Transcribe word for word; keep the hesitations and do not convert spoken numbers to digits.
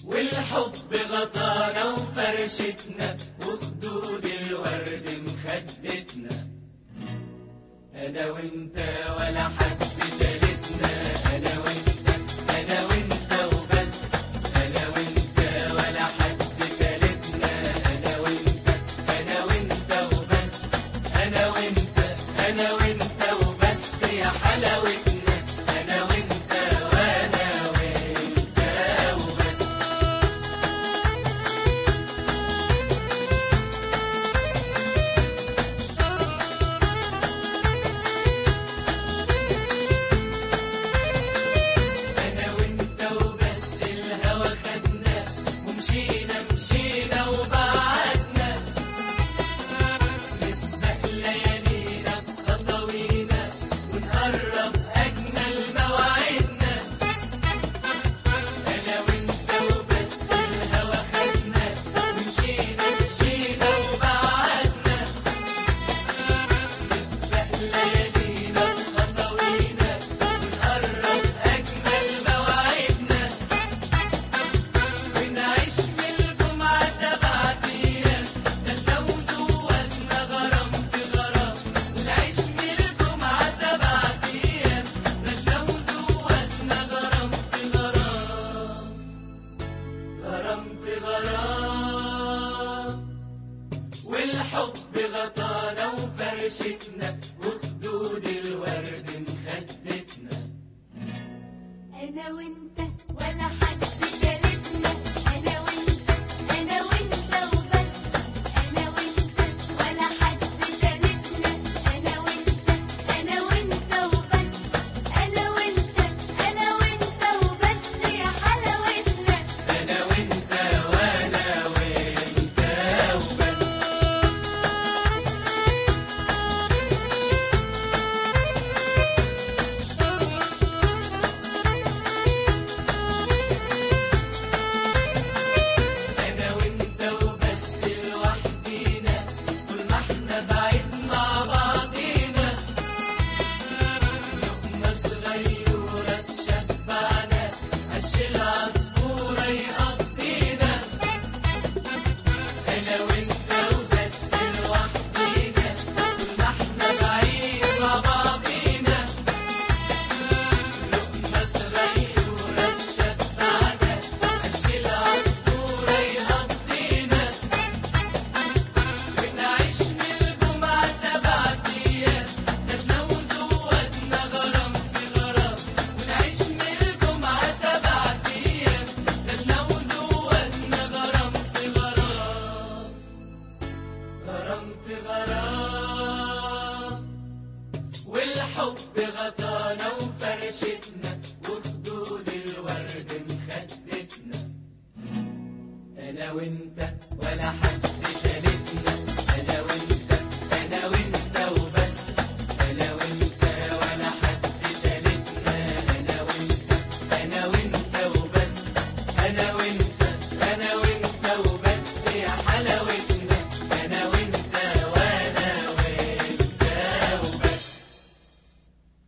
والحب غطانا وفرشتنا وخدود الورد مخدتنا. أنا وإنت ولا حد تالتنا، أنا وإنت أنا وإنت وبس، أنا وإنت ولا حد تالتنا، أنا وإنت أنا وإنت وبس، أنا وإنت أنا وإنت وبس يا حلاوتنا، أنا وإنت وأنا وإنت وبس. أنا وإنت وبس الهوى خدنا ومشينا مشينا وبعدنا، نسبق ليالينا بخطوينا ونقرب أجمل مواعيدنا. أنا وإنت وبس الهوى خدنا ومشينا مشينا وبعدنا، نسبق ليالينا بخطوينا ونقرب أجمل مواعيدنا، ونعيش من الجمعة سبعة أيام زلنا وزودنا غرام في غرام، ونعيش من الجمعة سبعة أيام زلنا وزودنا غرام في غرام، غرام في غرام. والحب غطانا وفرشتنا وخدود الورد مخدتنا. أنا وأنت ولا حد تالتنا، أنا وأنت أنا وأنت وبس، أنا وأنت ولا حد تالتنا، أنا وأنت أنا وأنت وبس، أنا وأنت أنا وأنت وبس يا حلاوتنا. أنا وإنت وأنا وإنت وبس. أنا وإنت وبس لوحدينا طول ما إحنا بعيد مع بعضينا، لقمة صغيرة تشبعنا عش العصفورة يقضينا. أنا وإنت وبس لوحدينا طول ما إحنا بعيد مع بعضينا، لقمة صغيرة تشبعنا عش العصفورة يقضينا، ونعيش من الجمعة سبعة أيام زدنا وزودنا غرام في غرام، ونعيش من الجمعة سبعة أيام زدنا وزودنا غرام في غرام، غرام في غرام. والحب غطانا وفرشتنا وخدود الورد مخدتنا. أنا وإنت ولا حد